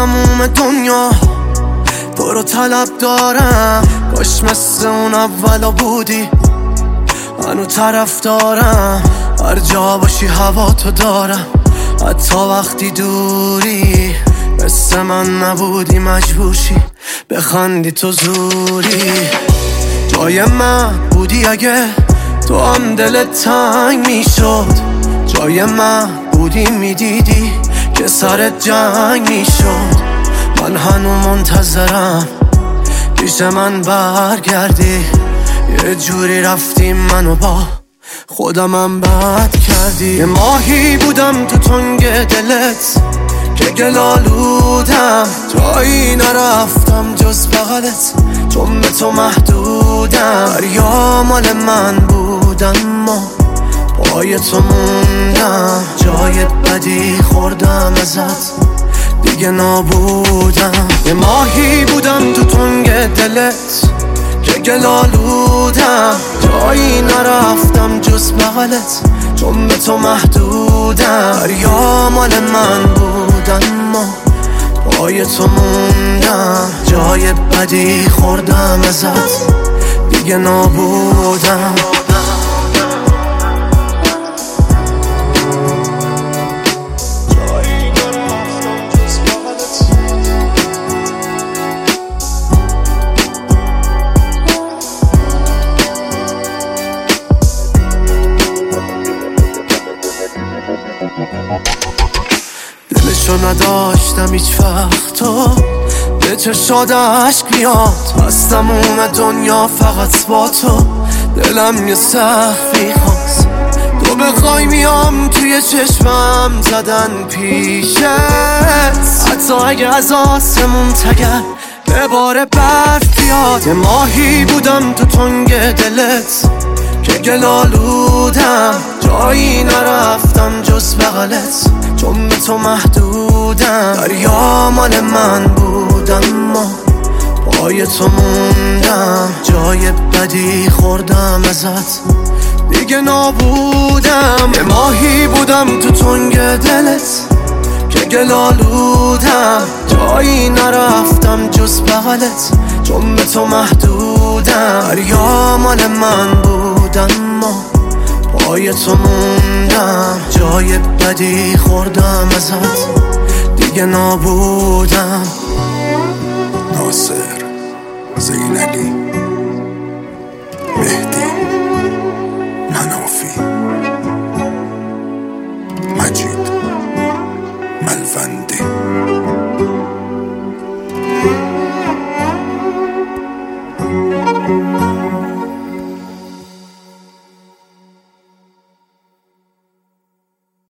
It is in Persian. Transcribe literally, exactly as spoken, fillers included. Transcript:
تموم دنیا تو رو طلب دارم. کاش مثل اون اولا بودی، منو طرف دارم. هر جا باشی هوا تو دارم، حتی وقتی دوری. مثل من نبودی مجبورشی بخندی تو زوری. جای من بودی اگه تو هم دلت تنگ میشد. جای من بودی میدیدی که سرت جنگ میشد. من هنو منتظرم پیش من برگردی. یه جوری رفتی منو با خودمم بد کردی. یه ماهی بودم تو تنگ دلت که گلالودم. جایی نرفتم جز بغلت، چون به تو محدودم. دریا مال من بودم، ما پای تو موندم. جای بدی خوردم ازت، دیگه نابودم. یه ماهی بودم تو تنگ دلت که گلالودم. جایی نرفتم جز بغلت، چون به تو محدودم. دریا مال من بودم، ما پای تو موندم. جای بدی خوردم ازت، دیگه نابودم. دلشو نداشتم هیچ وقت تو به چشاد عشق میاد. از تموم دنیا فقط با تو دلم یه سخفی خواست. تو بخوای میام توی چشمم زدن پیشت، حتی اگه از آسمون تگر به بار برف بیاد. یه ماهی بودم تو تنگ دلت که گلالودم. جایی نرفتم جز بغلت، چون به تو محدودم. دریا مال من بودم، ما پای تو موندم. جای بدی خوردم ازت، دیگه نابودم. یه ماهی بودم تو تنگ دلت که گلالودم. جایی نرفتم جز بغلت، چون به تو محدودم. دریا مال من بودم، ما پای تو موندم. جای بدی خوردم ازت، دیگه نابودم. ناصر، زینلی، مهدی، منافی